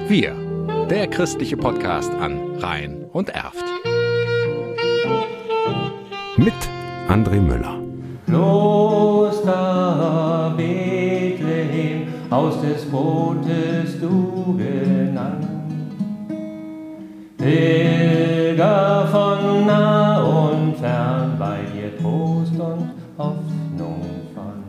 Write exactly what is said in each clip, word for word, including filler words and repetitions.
Wir, der christliche Podcast an Rhein und Erft. Mit André Müller. Kloster Bethlehem, Haus des Brotes du genannt. Pilger von nah und fern, bei dir Trost und Hoffnung fand.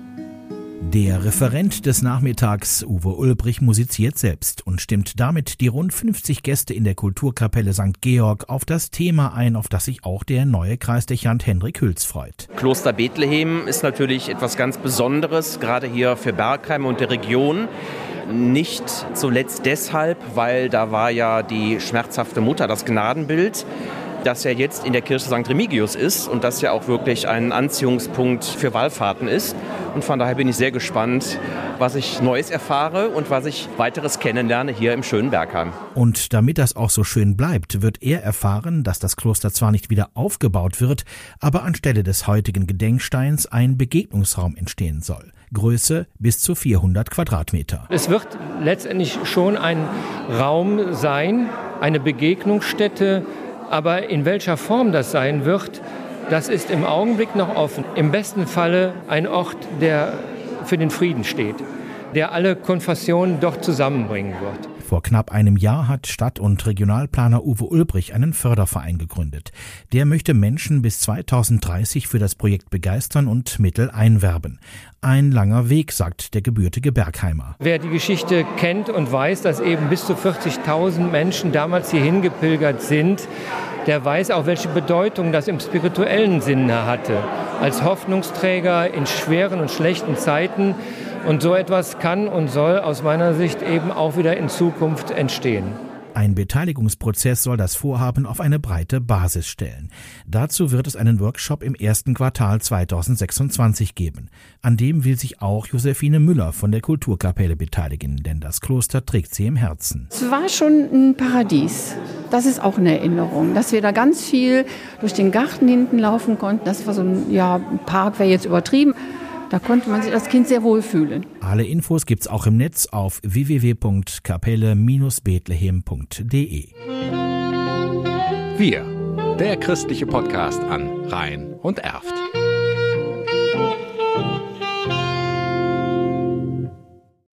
Der Referent des Nachmittags, Uwe Ulbrich, musiziert selbst und stimmt damit die rund fünfzig Gäste in der Kulturkapelle Sankt Georg auf das Thema ein, auf das sich auch der neue Kreisdechant Hendrik Hüls freut. Kloster Bethlehem ist natürlich etwas ganz Besonderes, gerade hier für Bergheim und der Region. Nicht zuletzt deshalb, weil da war ja die schmerzhafte Mutter, das Gnadenbild, das ja jetzt in der Kirche Sankt Remigius ist und das ja auch wirklich ein Anziehungspunkt für Wallfahrten ist. Und von daher bin ich sehr gespannt, was ich Neues erfahre und was ich weiteres kennenlerne hier im schönen Bergheim. Und damit das auch so schön bleibt, wird er erfahren, dass das Kloster zwar nicht wieder aufgebaut wird, aber anstelle des heutigen Gedenksteins ein Begegnungsraum entstehen soll. Größe bis zu vierhundert Quadratmeter. Es wird letztendlich schon ein Raum sein, eine Begegnungsstätte, aber in welcher Form das sein wird, das ist im Augenblick noch offen. Im besten Falle ein Ort, der für den Frieden steht, der alle Konfessionen dort zusammenbringen wird. Vor knapp einem Jahr hat Stadt- und Regionalplaner Uwe Ulbrich einen Förderverein gegründet. Der möchte Menschen bis zweitausenddreißig für das Projekt begeistern und Mittel einwerben. Ein langer Weg, sagt der gebürtige Bergheimer. Wer die Geschichte kennt und weiß, dass eben bis zu vierzigtausend Menschen damals hierhin gepilgert sind, der weiß auch, welche Bedeutung das im spirituellen Sinne hatte. Als Hoffnungsträger in schweren und schlechten Zeiten. Und so etwas kann und soll aus meiner Sicht eben auch wieder in Zukunft entstehen. Ein Beteiligungsprozess soll das Vorhaben auf eine breite Basis stellen. Dazu wird es einen Workshop im ersten Quartal zweitausendsechsundzwanzig geben. An dem will sich auch Josephine Müller von der Kulturkapelle beteiligen, denn das Kloster trägt sie im Herzen. Es war schon ein Paradies. Das ist auch eine Erinnerung, dass wir da ganz viel durch den Garten hinten laufen konnten. Das war so ein, ja, ein Park wäre jetzt übertrieben. Da konnte man sich als Kind sehr wohl fühlen. Alle Infos gibt's auch im Netz auf w w w punkt kapelle Bindestrich bethlehem punkt d e. Wir, der christliche Podcast an Rhein und Erft.